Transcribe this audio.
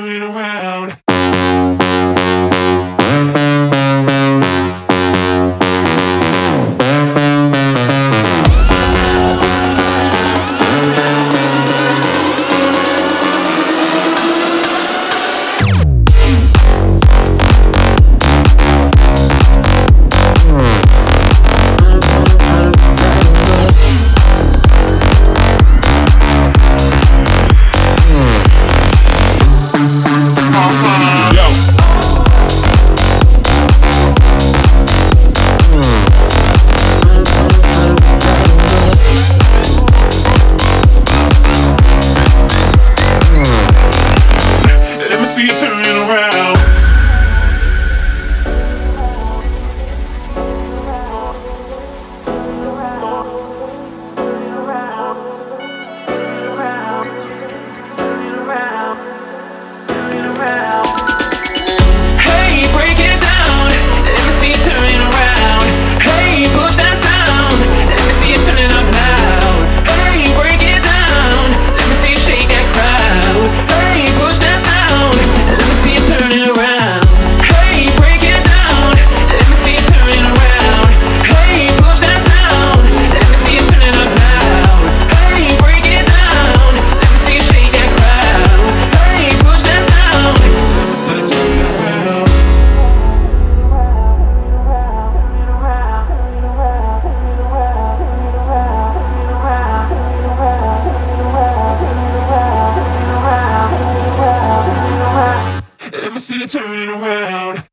turning around. See you turning around. Hey, break it down. Let me see you turning around. Hey, push that sound. Let me see you turning up loud. Hey, break it down. Let me see you shake that crowd. Hey, push that sound. Let me see you turning around. Hey, break it down. Let me see you turning around. Hey, push that sound. Let me see you turning up loud. Hey, break it down. Let me see you shake that crowd. Hey, push that sound. Let me see you turning around. Let me see you turning around.